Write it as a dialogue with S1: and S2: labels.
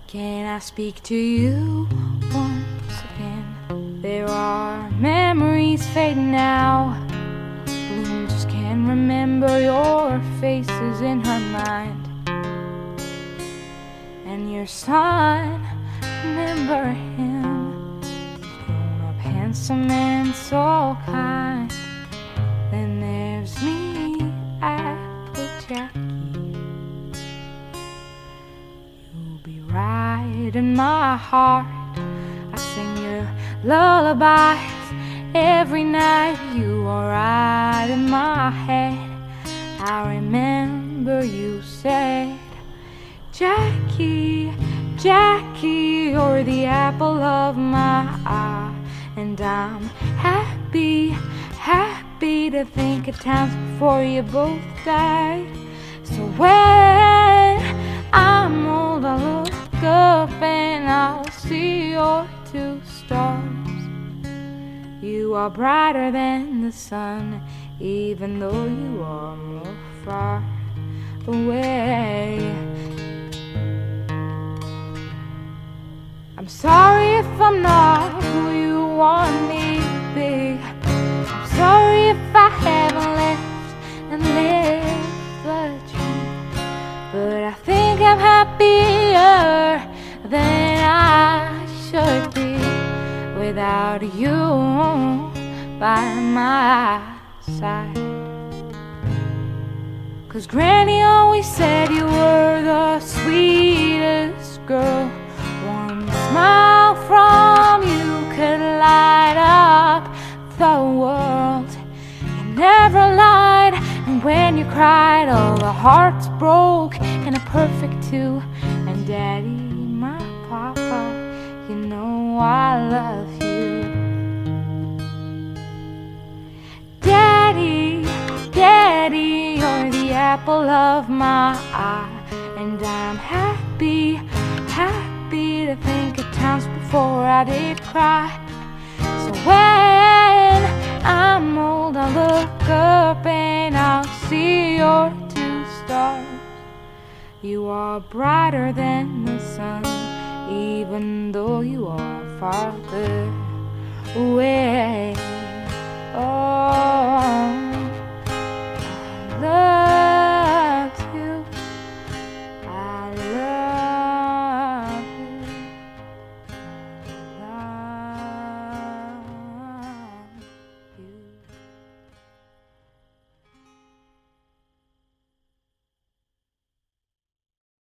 S1: Can I speak to you once again? There are memories fading now. Bloom just can't remember your faces in her mind. And your son, remember him? He's grown up handsome and so kind. Then there's me, Apple Jackie. You'll be right in my heart. I sing your lullabies every night. You are right in my head. I remember you said, Jackie, Jackie, you're the apple of my eye. And I'm happy, happy to think of times before you both died. So when I'm old, I'll look up and I'll see your two stars. You are brighter than the sun, even though you are more far away. I'm sorry if I'm not who you want me to be. I'm sorry if I haven't lived and lived the dream. But I think I'm happier than I should be without you by my side. 'Cause Granny always said you were the sweetest girl. One smile from you could light up the world. You never lied, and when you cried, all the hearts broke in a perfect two. And Daddy, my papa, you know I love you. Daddy, Daddy, you're the apple of my eye. And I'm happy, happy to think of times before I did cry. So when I'm old, I'll look up and I'll see your two stars. You are brighter than the sun, even though you are farther away. Oh, I love